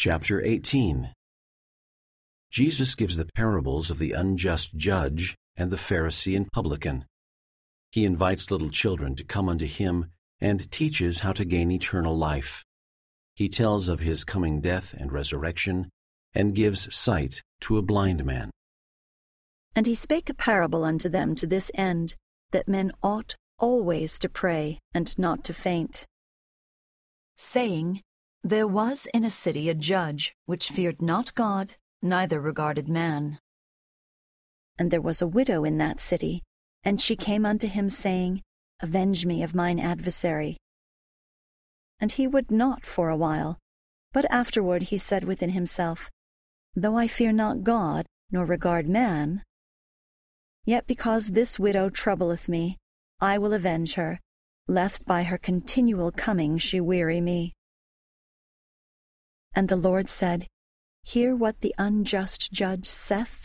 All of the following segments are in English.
Chapter 18. Jesus gives the parables of the unjust judge and the Pharisee and publican. He invites little children to come unto him and teaches how to gain eternal life. He tells of his coming death and resurrection and gives sight to a blind man. And he spake a parable unto them to this end, that men ought always to pray and not to faint, saying, There was in a city a judge, which feared not God, neither regarded man. And there was a widow in that city, and she came unto him, saying, Avenge me of mine adversary. And he would not for a while, but afterward he said within himself, Though I fear not God, nor regard man, yet because this widow troubleth me, I will avenge her, lest by her continual coming she weary me. And the Lord said, Hear what the unjust judge saith.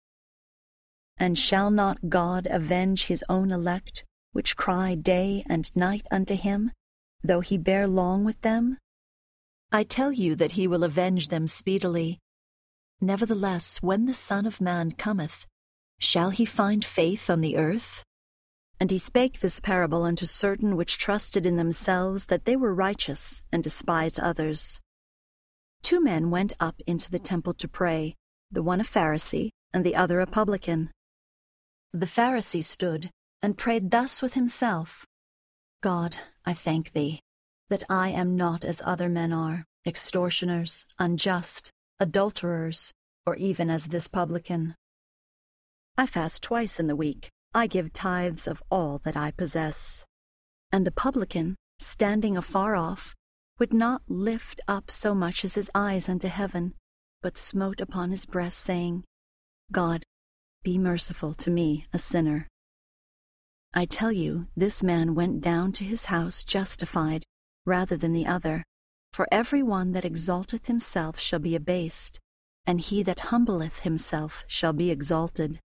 And shall not God avenge his own elect, which cry day and night unto him, though he bear long with them? I tell you that he will avenge them speedily. Nevertheless, when the Son of Man cometh, shall he find faith on the earth? And he spake this parable unto certain which trusted in themselves that they were righteous, and despised others. 2 men went up into the temple to pray, the one a Pharisee, and the other a publican. The Pharisee stood, and prayed thus with himself, God, I thank thee, that I am not as other men are, extortioners, unjust, adulterers, or even as this publican. I fast twice in the week. I give tithes of all that I possess. And the publican, standing afar off, would not lift up so much as his eyes unto heaven, but smote upon his breast, saying, God, be merciful to me, a sinner. I tell you, this man went down to his house justified, rather than the other. For every one that exalteth himself shall be abased, and he that humbleth himself shall be exalted.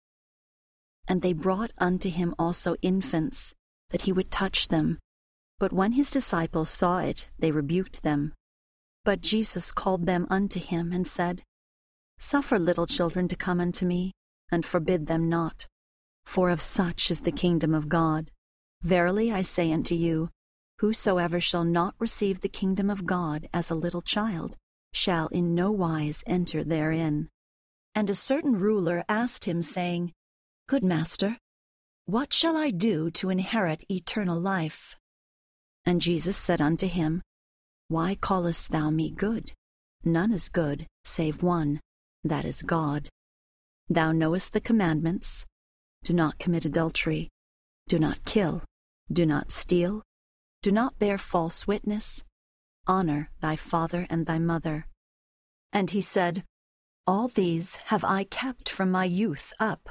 And they brought unto him also infants, that he would touch them. But when his disciples saw it, they rebuked them. But Jesus called them unto him, and said, Suffer little children to come unto me, and forbid them not. For of such is the kingdom of God. Verily I say unto you, whosoever shall not receive the kingdom of God as a little child, shall in no wise enter therein. And a certain ruler asked him, saying, Good master, what shall I do to inherit eternal life? And Jesus said unto him, Why callest thou me good? None is good, save one, that is God. Thou knowest the commandments. Do not commit adultery. Do not kill. Do not steal. Do not bear false witness. Honor thy father and thy mother. And he said, All these have I kept from my youth up.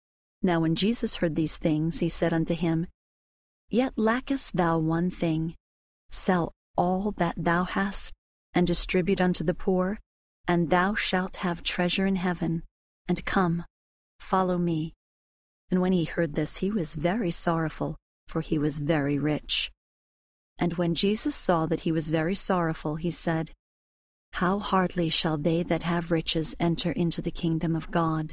Now when Jesus heard these things, he said unto him, Yet lackest thou one thing. Sell all that thou hast, and distribute unto the poor, and thou shalt have treasure in heaven. And come, follow me. And when he heard this, he was very sorrowful, for he was very rich. And when Jesus saw that he was very sorrowful, he said, How hardly shall they that have riches enter into the kingdom of God?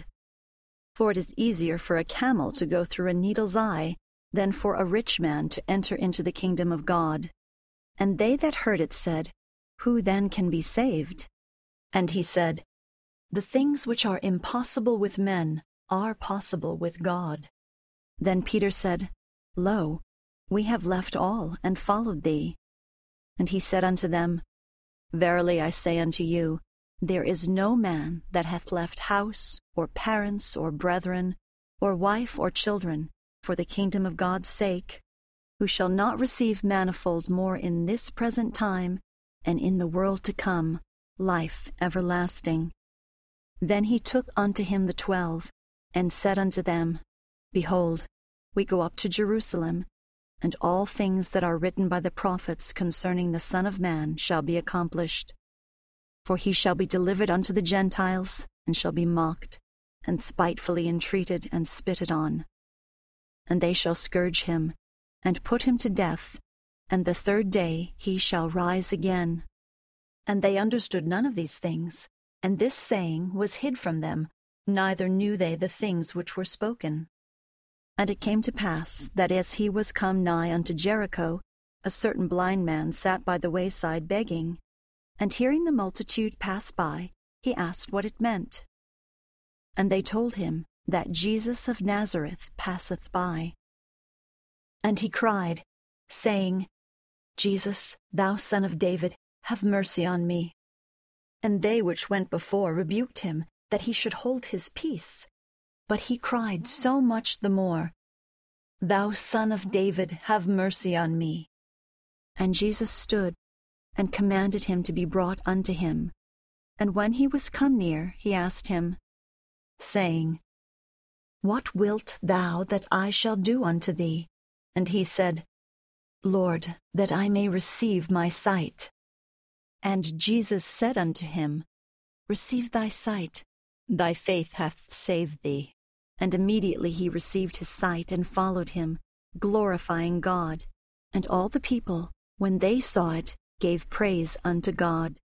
For it is easier for a camel to go through a needle's eye than for a rich man to enter into the kingdom of God. And they that heard it said, Who then can be saved? And he said, The things which are impossible with men are possible with God. Then Peter said, Lo, we have left all and followed thee. And he said unto them, Verily I say unto you, there is no man that hath left house, or parents, or brethren, or wife, or children, for the kingdom of God's sake, who shall not receive manifold more in this present time, and in the world to come, life everlasting. Then he took unto him the 12, and said unto them, Behold, we go up to Jerusalem, and all things that are written by the prophets concerning the Son of Man shall be accomplished. For he shall be delivered unto the Gentiles, and shall be mocked, and spitefully entreated, and spitted on. And they shall scourge him, and put him to death, and the 3rd day he shall rise again. And they understood none of these things, and this saying was hid from them, neither knew they the things which were spoken. And it came to pass, that as he was come nigh unto Jericho, a certain blind man sat by the wayside begging. And hearing the multitude pass by, he asked what it meant. And they told him that Jesus of Nazareth passeth by. And he cried, saying, Jesus, thou Son of David, have mercy on me. And they which went before rebuked him, that he should hold his peace. But he cried so much the more, Thou Son of David, have mercy on me. And Jesus stood, and commanded him to be brought unto him. And when he was come near, he asked him, saying, What wilt thou that I shall do unto thee? And he said, Lord, that I may receive my sight. And Jesus said unto him, Receive thy sight, thy faith hath saved thee. And immediately he received his sight, and followed him, glorifying God. And all the people, when they saw it, gave praise unto God.